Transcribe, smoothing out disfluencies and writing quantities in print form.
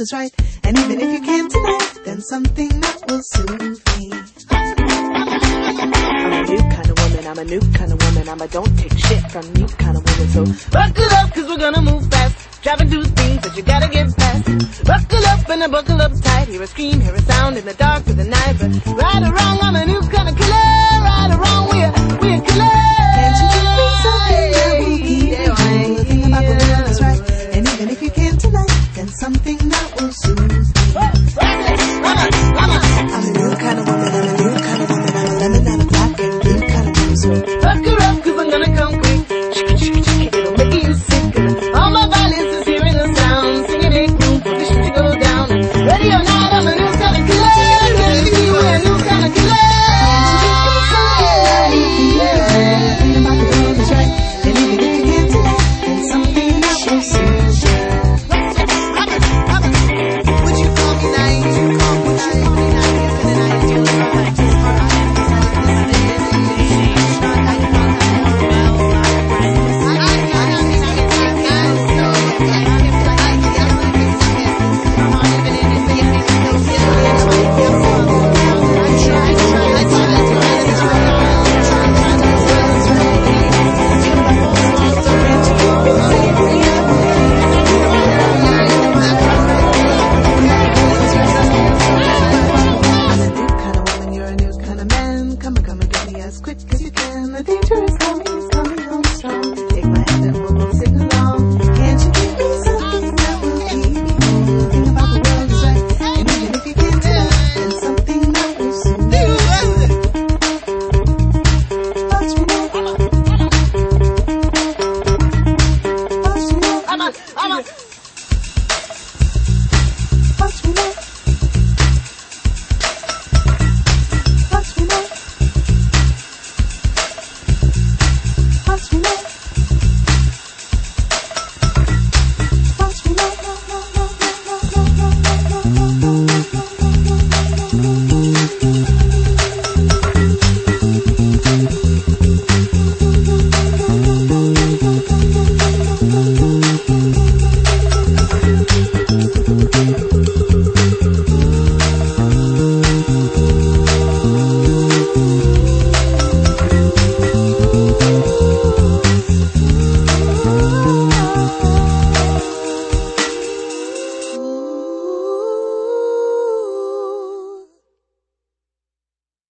is right. And even if you can't tonight, then something that will soothe me. I'm a new kind of woman, I'm a new kind of woman, I'm a don't take shit from you kind of woman. So buckle up, cause we're gonna move fast. Driving through things that you gotta get past. Buckle up and I buckle up tight. Hear a scream, hear a sound in the dark of the night. But right or wrong, I'm a new kind of killer. Right or wrong, we're killers. Can't you give me something that will keep me true? The thing about the world is right. And even if you can't tonight, then something that will soothe me. I'm a new kind of woman, I'm a new kind of woman, I'm a lemon and a black and blue kind of woman. So buckle up, cause I'm gonna come quick. It'll make you sick. All my violence is hearing the sound. Singing it through, position to go down. Ready or not, I'm a new kind of killer. Ready, we're a new kind of killer. Think about the world is right. And even if you can't tonight, then something that will soothe you. Would you call me nice? Would you call me Come and get me as quick as you can. The danger is coming.